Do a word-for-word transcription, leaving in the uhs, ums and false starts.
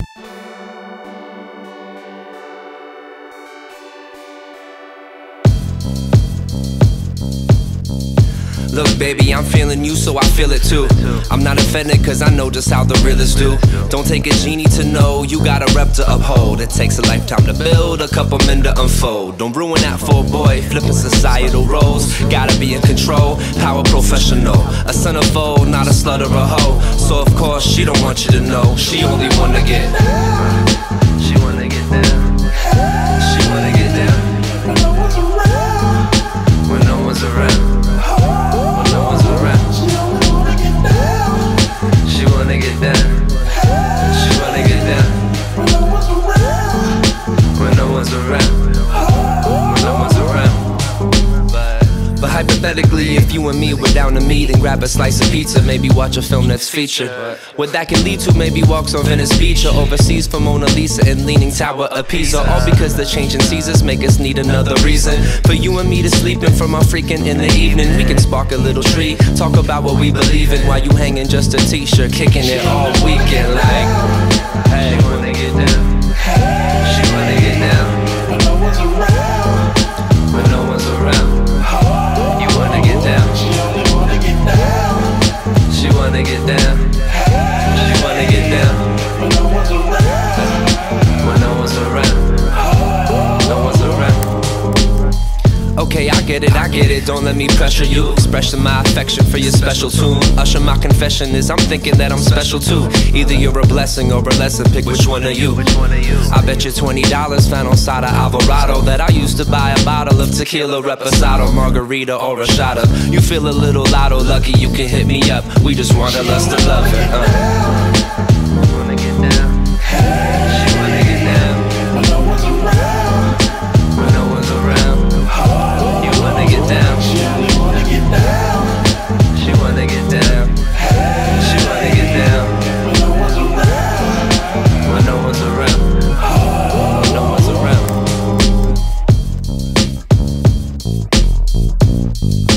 Look baby, I'm feeling you so I feel it too. I'm not offended cause I know just how the realists do. Don't take a genie to know, you got a rep to uphold. It takes a lifetime to build, a couple men to unfold. Don't ruin that for a boy, flipping societal roles. Gotta be in control, power professional. A centerfold, not a slut or a hoe. So of course she don't want you to know, she only wanna get She wanna get down. She wanna get down when no one's around. Hypothetically, if you and me were down to meet and grab a slice of pizza, maybe watch a film that's featured. What that can lead to, maybe walks on Venice Beach or overseas for Mona Lisa and Leaning Tower of Pisa. All because the changing seasons make us need another reason for you and me to sleep in from our freaking in the evening. We can spark a little tree, talk about what we believe in while you hanging just a t-shirt, kicking it all weekend like, hey, she wanna get down. She wanna get down when no one's around. She wanna get down. She wanna get down when no one's around. When no one's around. No one's around. Okay, I get it, I get it. Don't let me pressure you. Expressing my affection for your special tune. Usher, my confession is I'm thinking that I'm special too. Either you're a blessing or a lesson. Pick which one are you? I bet you twenty dollars found on side of Alvarado that I used to buy a bottle of tequila, reposado, margarita, or a shot of. You feel a little lotto lucky, you can hit me up. We just want to lust to love it. Uh. She wanna get down. She wanna get down when no one's around. When no one's around. You wanna get down. She wanna get down. She wanna get down. She wanna get down when no one's around. When no one's around. When no one's around.